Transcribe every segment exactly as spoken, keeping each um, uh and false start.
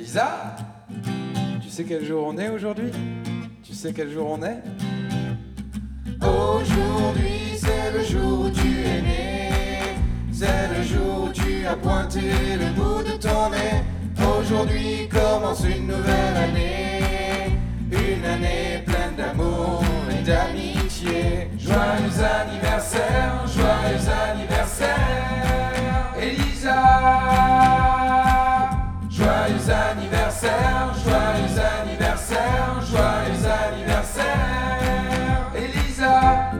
Elisa, tu sais quel jour on est aujourd'hui? Tu sais quel jour on est? Aujourd'hui c'est le jour où tu es né, c'est le jour où tu as pointé le bout de ton nez. Aujourd'hui commence une nouvelle année, une année pleine d'amour et d'amitié. Joyeux anniversaire, joyeux anniversaire, Elisa. Joyeux anniversaire, joyeux anniversaire, joyeux anniversaire, Elisa.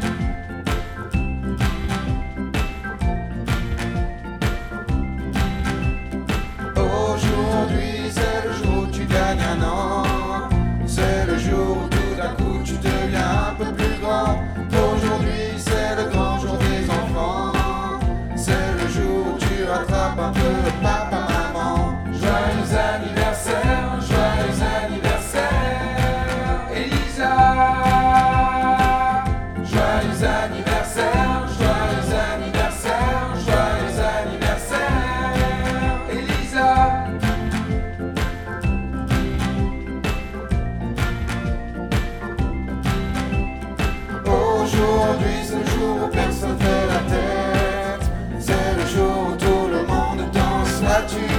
Aujourd'hui c'est le jour où tu gagnes un an, c'est le jour où tout d'un coup tu deviens un peu plus grand. Aujourd'hui c'est le grand jour des enfants, c'est le jour où tu rattrapes un peu papa, maman. Joyeux anniversaire, joyeux anniversaire, Elisa. Joyeux anniversaire, joyeux anniversaire, joyeux anniversaire, Elisa. Aujourd'hui c'est le jour où personne fait la tête, c'est le jour où tout le monde danse là-dessus.